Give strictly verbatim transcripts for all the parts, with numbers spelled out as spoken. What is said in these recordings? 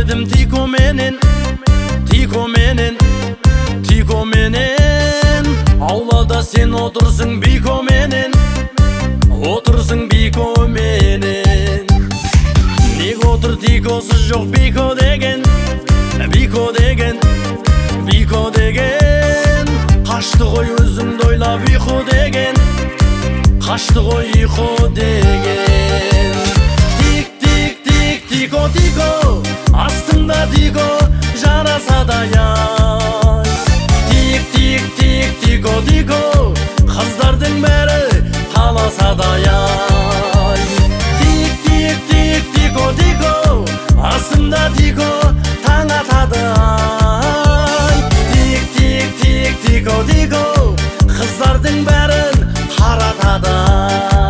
келіведім тико менен, тико менен, тико менен. Аулада сен отырсың бико менен, отырсың бико менен. Неге отыр тикосы жоқ бико деген, бико деген, бико деген. Қашты ғой өзіңді ойлап ұйқы деген, қашты ғой ұйқы деген. Тик тик тик тико тико, астымда тико жараса да яй. Тик тик тик тико тико, қыздардың бәрі таласа да яй. Тик тик тик тико тико, астымда тико таң атады ай. Тик тик тик тико тико, қыздардың бәрін қаратады ай.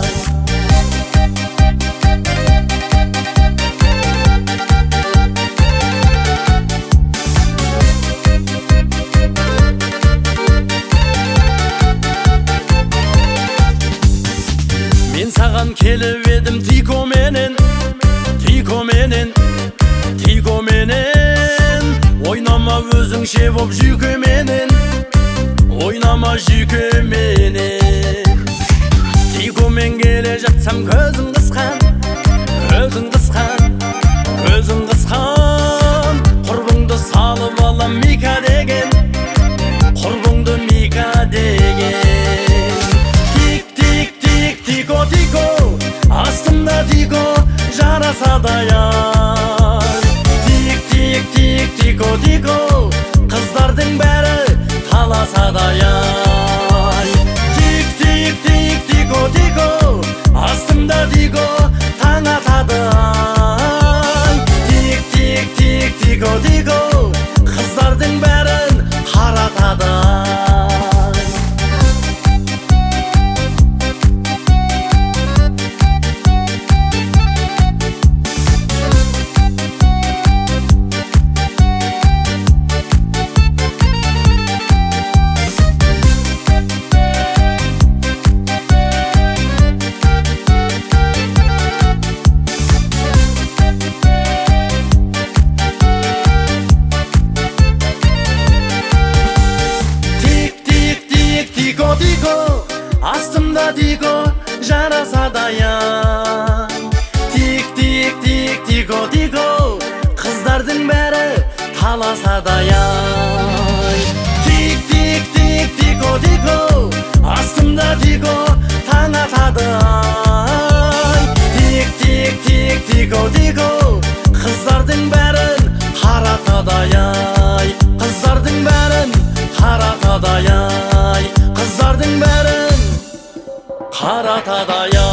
Мен саған келіп едім тико менен, тико менен, тико менен. Ойнама өзіңше боп жүйке менен, ойнама жүйке менен. Тикомен келе жатсам көзің қысқан, көзің қысқан, көзің қысқан. Құрбыңды салып алам Мика деген, құрбыңды Мика деген. Тик тик тик тико тико, астымда тико жараса да яй. Тик тик тик тико тико, қыздардың бәрі таласа да яй. Тик тик тик тико тико, астымда тико таң атады ай. Тик тик тик тико тико, қыздардың бәрін қаратады ай. Астымда тико жараса да яй. Тик тик тик тико тико, қыздардың бәрі таласа да яй. Тик тик тик тико тико, астымда тико таң атады ай. Тик тик тик тико тико, қыздардың бәрін қаратады ай. Қыздардың бәрін қаратады ай. Қыздардың бәрін қаратады ай.